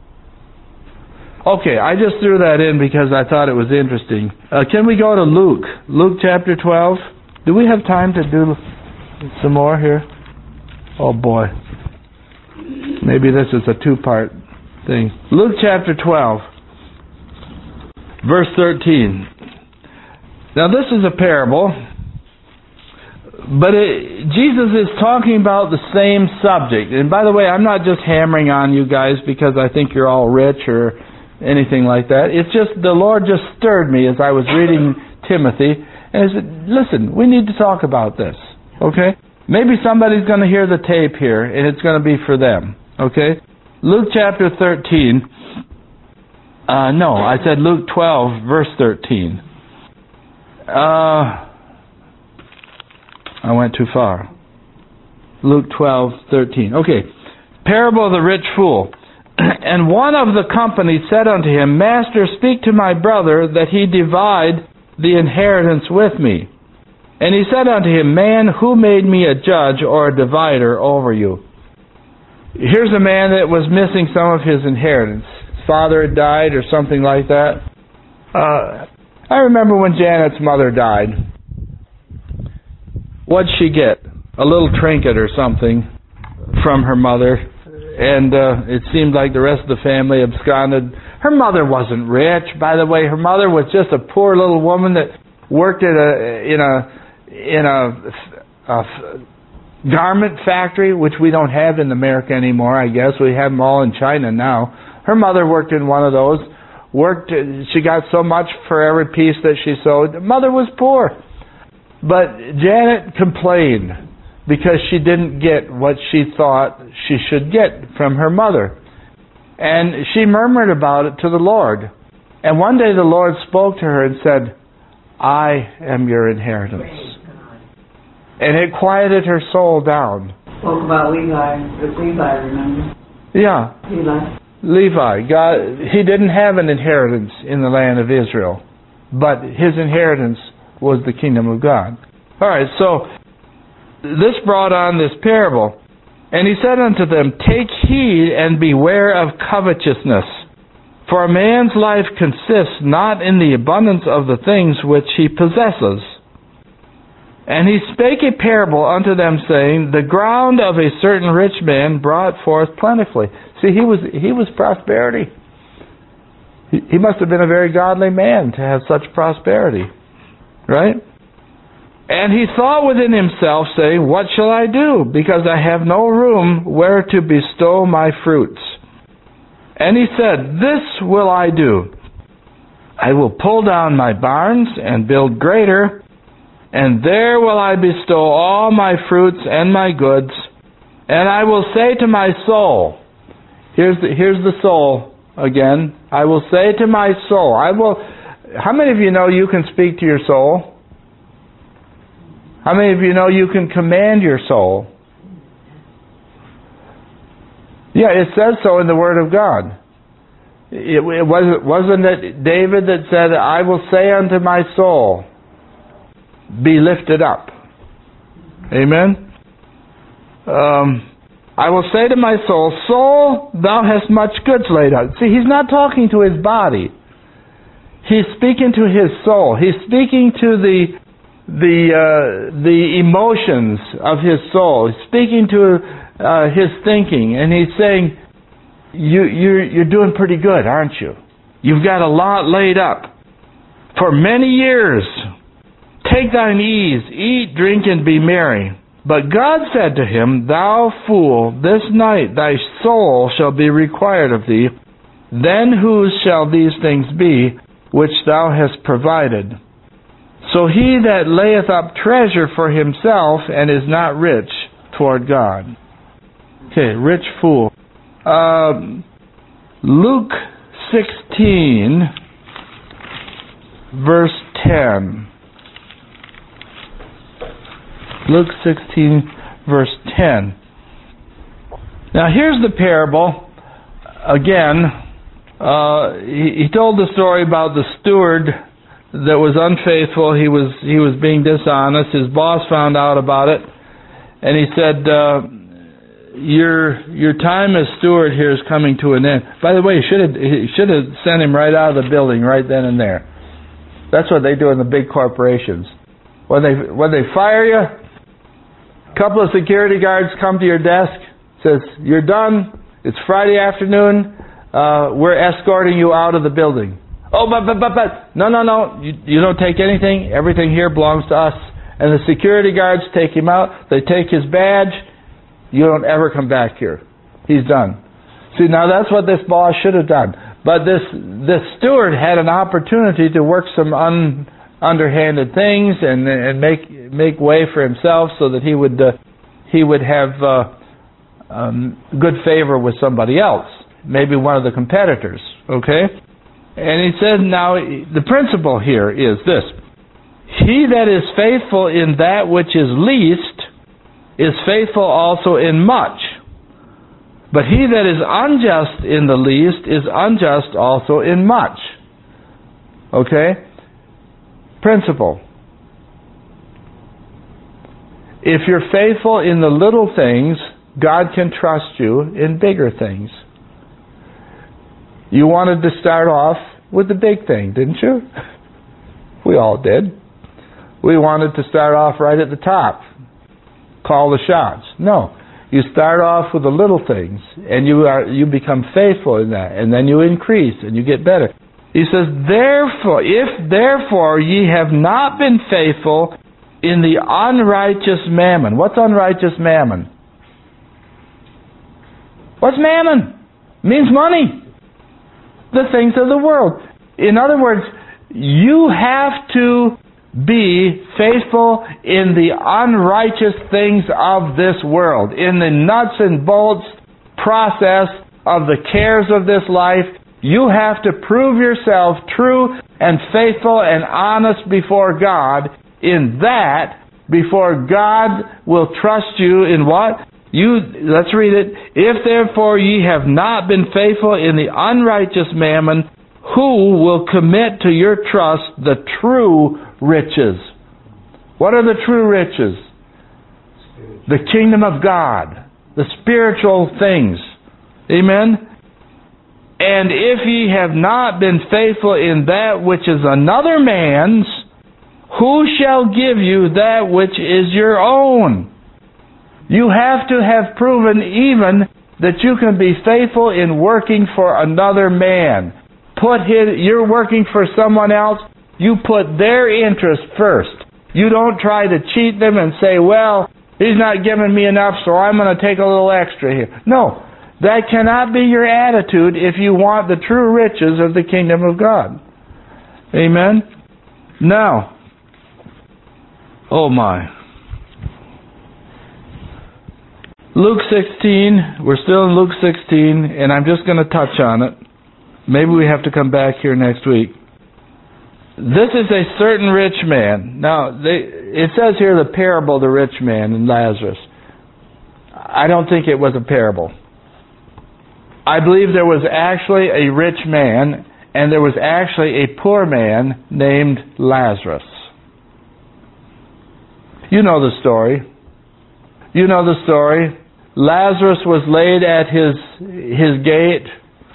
Okay, I just threw that in because I thought it was interesting. Can we go to Luke? Luke chapter 12. Do we have time to do some more here? Oh boy. Maybe this is a two-part thing. Luke chapter 12. Verse 13. Now this is a parable, but Jesus is talking about the same subject. And by the way, I'm not just hammering on you guys because I think you're all rich or anything like that. It's just the Lord just stirred me as I was reading Timothy, and He said, listen, we need to talk about this. Okay? Maybe somebody's going to hear the tape here, and it's going to be for them. Okay? Luke chapter 13. No, I said Luke 12, verse 13. I went too far. Luke 12, 13. Okay. Parable of the rich fool. And one of the company said unto him, Master, speak to my brother that he divide the inheritance with me. And he said unto him, Man, who made me a judge or a divider over you? Here's a man that was missing some of his inheritance. His father had died or something like that. I remember when Janet's mother died. What'd she get? A little trinket or something from her mother. And it seemed like the rest of the family absconded. Her mother wasn't rich, by the way. Her mother was just a poor little woman that worked at in a garment factory, which we don't have in America anymore, I guess. We have them all in China now. Her mother worked in one of those. She got so much for every piece that she sewed. The mother was poor. But Janet complained because she didn't get what she thought she should get from her mother. And she murmured about it to the Lord. And one day the Lord spoke to her and said, I am your inheritance. And it quieted her soul down. Spoke about Levi, remember? Yeah. Levi. God, he didn't have an inheritance in the land of Israel, but his inheritance was the kingdom of God. All right, so this brought on this parable. And he said unto them, Take heed and beware of covetousness. For a man's life consists not in the abundance of the things which he possesses. And he spake a parable unto them, saying, The ground of a certain rich man brought forth plentifully. See, he was prosperity. He must have been a very godly man to have such prosperity. Right? And he thought within himself, saying, What shall I do? Because I have no room where to bestow my fruits. And he said, This will I do. I will pull down my barns and build greater, and there will I bestow all my fruits and my goods. And I will say to my soul, here's the soul again. I will say to my soul, how many of you know you can speak to your soul? How many of you know you can command your soul? Yeah, it says so in the Word of God. Wasn't it David that said, I will say unto my soul, be lifted up. Amen? I will say to my soul, Soul, thou hast much goods laid out. See, he's not talking to his body. He's speaking to his soul. He's speaking to the emotions of his soul. He's speaking to his thinking, and he's saying, you're doing pretty good, aren't you? You've got a lot laid up. For many years, take thine ease, eat, drink, and be merry. But God said to him, Thou fool, this night thy soul shall be required of thee. Then whose shall these things be which thou hast provided? So he that layeth up treasure for himself and is not rich toward God. Okay, rich fool. Luke 16, verse 10. Luke 16, verse 10. Now here's the parable. Again, he told the story about the steward that was unfaithful. He was being dishonest. His boss found out about it, and he said, your time as steward here is coming to an end. By the way, he should have sent him right out of the building right then and there. That's what they do in the big corporations. When they fire you, a couple of security guards come to your desk, says, You're done. It's Friday afternoon. We're escorting you out of the building. Oh, but no. You don't take anything. Everything here belongs to us. And the security guards take him out. They take his badge. You don't ever come back here. He's done. See, now that's what this boss should have done. But this steward had an opportunity to work some underhanded things and make way for himself so that he would have good favor with somebody else, maybe one of the competitors. Okay, and he says now the principle here is this: he that is faithful in that which is least is faithful also in much. But he that is unjust in the least is unjust also in much. Okay? Principle. If you're faithful in the little things, God can trust you in bigger things. You wanted to start off with the big thing, didn't you? We all did. We wanted to start off right at the top. Call the shots. No. You start off with the little things, and you become faithful in that, and then you increase, and you get better. He says, therefore, if therefore ye have not been faithful in the unrighteous mammon. What's unrighteous mammon? What's mammon? It means money. The things of the world. In other words, you have to be faithful in the unrighteous things of this world, in the nuts and bolts process of the cares of this life. You have to prove yourself true and faithful and honest before God in that, before God will trust you in what? Let's read it. If therefore ye have not been faithful in the unrighteous mammon, who will commit to your trust the true riches? What are the true riches? The kingdom of God, the spiritual things. Amen? And if ye have not been faithful in that which is another man's, who shall give you that which is your own? You have to have proven even that you can be faithful in working for another man. You're working for someone else, you put their interest first. You don't try to cheat them and say, well, he's not giving me enough, so I'm going to take a little extra here. No, that cannot be your attitude if you want the true riches of the kingdom of God. Amen? Now, oh my. Luke 16, we're still in Luke 16, and I'm just going to touch on it. Maybe we have to come back here next week. This is a certain rich man. Now, it says here the parable of the rich man and Lazarus. I don't think it was a parable. I believe there was actually a rich man, and there was actually a poor man named Lazarus. You know the story. You know the story. Lazarus was laid at his gate,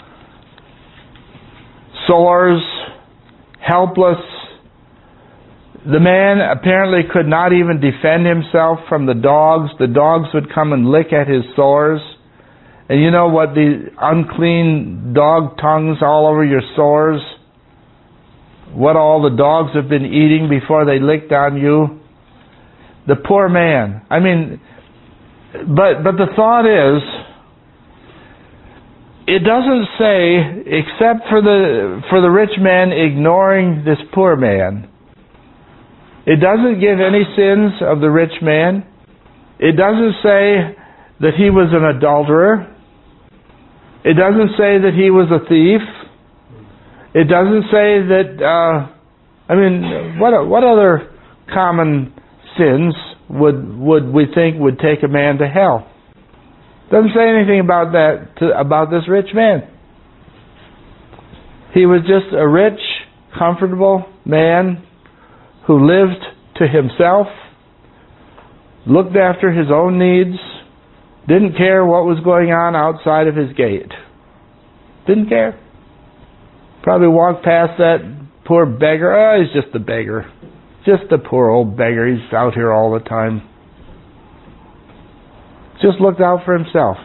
sores, helpless. The man apparently could not even defend himself from the dogs. The dogs would come and lick at his sores. And you know what? The unclean dog tongues all over your sores. What all the dogs have been eating before they licked on you. The poor man. I mean, but the thought is, it doesn't say, except for the rich man ignoring this poor man. It doesn't give any sins of the rich man. It doesn't say that he was an adulterer. It doesn't say that he was a thief. It doesn't say that, what other common sins would we think would take a man to hell? Doesn't say anything about that, about this rich man. He was just a rich, comfortable man who lived to himself, looked after his own needs, didn't care what was going on outside of his gate. Didn't care. Probably walked past that poor beggar. Oh, he's just a beggar. Just a poor old beggar. He's out here all the time. Just looked out for himself.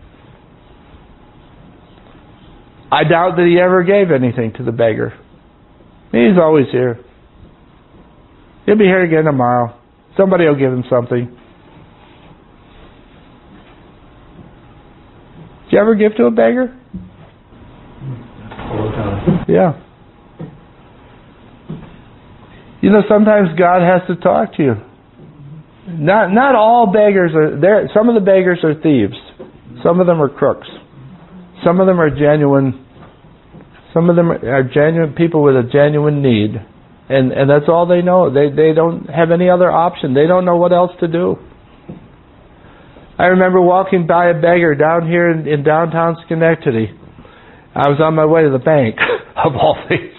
I doubt that he ever gave anything to the beggar. He's always here. He'll be here again tomorrow. Somebody will give him something. Did you ever give to a beggar? All the time. Yeah. You know, sometimes God has to talk to you. Not all beggars are there. Some of the beggars are thieves. Some of them are crooks. Some of them are genuine. Some of them are genuine people with a genuine need, and that's all they know. They don't have any other option. They don't know what else to do. I remember walking by a beggar down here in downtown Schenectady. I was on my way to the bank, of all things.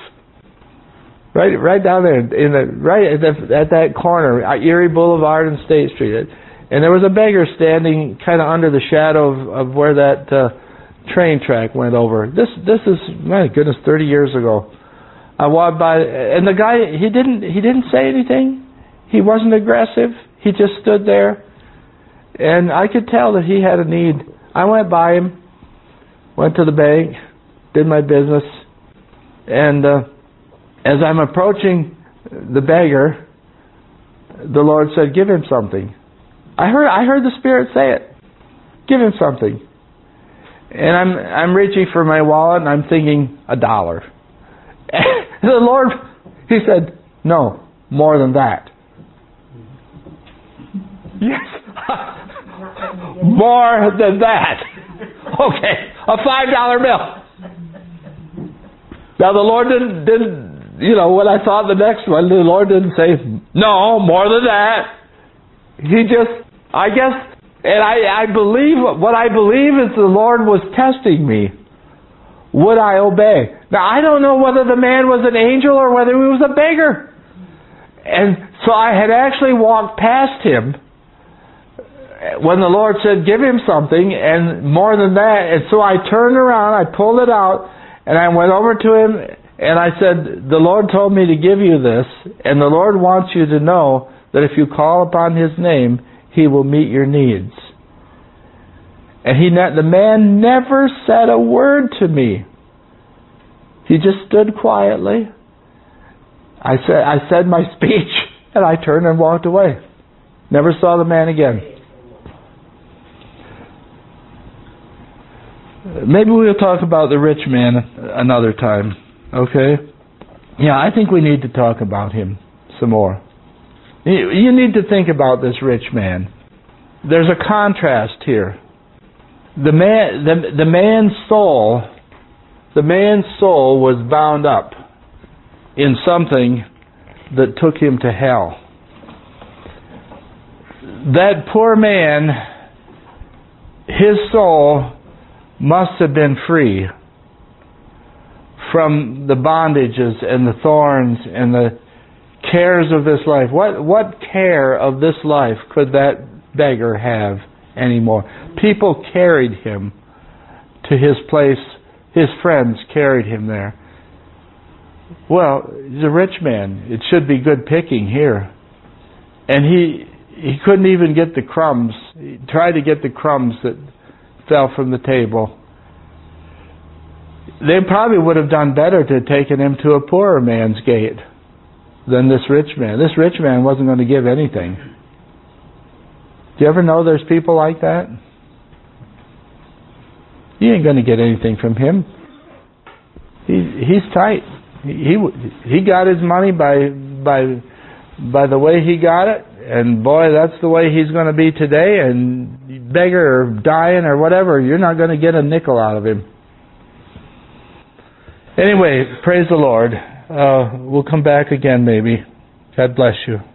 Right down there, at that corner, Erie Boulevard and State Street. And there was a beggar standing kind of under the shadow of where that train track went over. This is, my goodness, 30 years ago. I walked by, and the guy, he didn't say anything. He wasn't aggressive. He just stood there. And I could tell that he had a need. I went by him, went to the bank, did my business, and as I'm approaching the beggar, the Lord said, "Give him something." I heard the Spirit say it. Give him something. And I'm reaching for my wallet, and I'm thinking $1. And the Lord, He said, "No, more than that." Yes. More than that. Okay, a $5 bill. Now the Lord didn't, when I saw the next one, the Lord didn't say, "No, more than that." He just, I guess, and I believe, what I believe is the Lord was testing me. Would I obey? Now I don't know whether the man was an angel or whether he was a beggar. And so I had actually walked past him when the Lord said, "Give him something," and more than that. And so I turned around, I pulled it out, and I went over to him, and I said, "The Lord told me to give you this, and the Lord wants you to know that if you call upon His name, He will meet your needs." And the man never said a word to me. He just stood quietly. I said my speech, and I turned and walked away. Never saw the man again. Maybe we'll talk about the rich man another time. Okay? Yeah, I think we need to talk about him some more. You need to think about this rich man. There's a contrast here. The man's soul was bound up in something that took him to hell. That poor man, his soul must have been free from the bondages and the thorns and the cares of this life. What care of this life could that beggar have anymore? People carried him to his place. His friends carried him there. Well, he's a rich man. It should be good picking here. And he couldn't even get the crumbs. He tried to get the crumbs that fell from the table. They probably would have done better to have taken him to a poorer man's gate than this rich man. This rich man wasn't going to give anything. Do you ever know there's people like that? You ain't going to get anything from him. He's tight. He got his money by the way he got it, and boy, that's the way he's going to be today. And beggar or dying or whatever, you're not going to get a nickel out of him. Anyway, praise the Lord. We'll come back again maybe. God bless you.